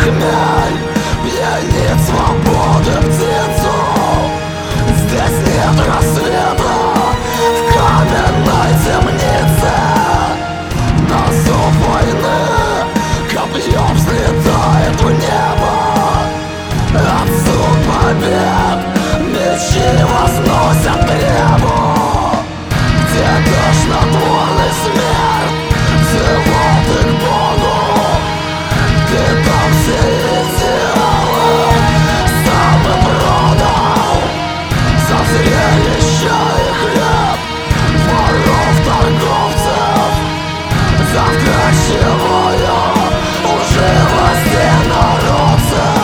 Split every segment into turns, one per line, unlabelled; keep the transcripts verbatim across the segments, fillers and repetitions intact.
хмель пьянит свободы птицу. Здесь нет рассвета в каменной темнице. На зов войны копьем взлетает в небо. Отцу побед мечи возносят к небу. Где тошнотворный смерть взывал ты к Богу. Ты там все идеалы сам и продал за зрелище и хлеб воров, торговцев, за вкрадчивую лживость инородцев.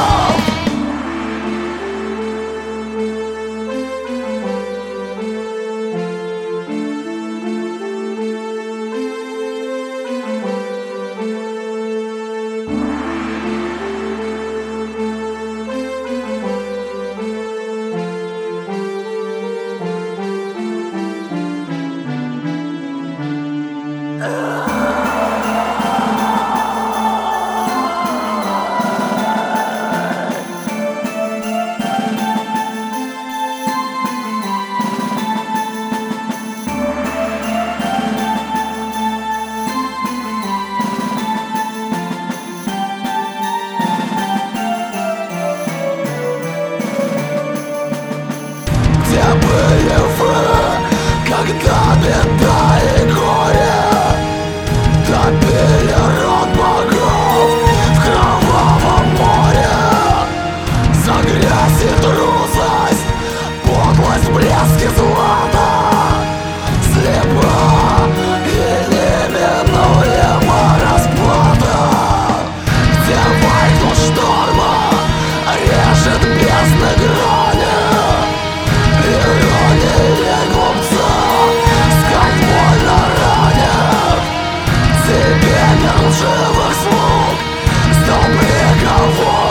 Где были вы, когда беда и горе топили род богов в кровавом море? За грязь и трусость, подлость, блеск и злата, слепа и неминуема расплата. Где войну шторма режет бездны грани, ирония глупца сквозь больно ранит. Тебе мир лживых слуг сдал приговор.